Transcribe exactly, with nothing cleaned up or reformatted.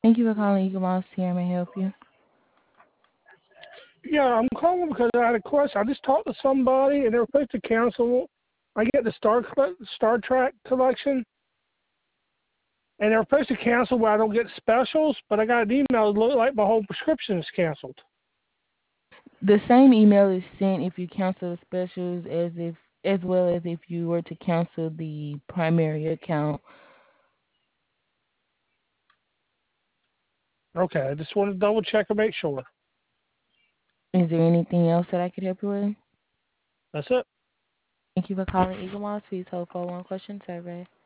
Thank you for calling Eagle Mouse here. May I help you? Yeah, I'm calling because I had a question. I just talked to somebody, and they were supposed to cancel. I get the Star Star Trek collection, and they were supposed to cancel where I don't get specials, but I got an email. It looked like my whole prescription is canceled. The same email is sent if you cancel the specials as if as well as if you were to cancel the primary account. Okay, I just wanted to double check and make sure. Is there anything else that I could help you with? That's it. Thank you for calling Eagle Mouse. Please hold for one question survey.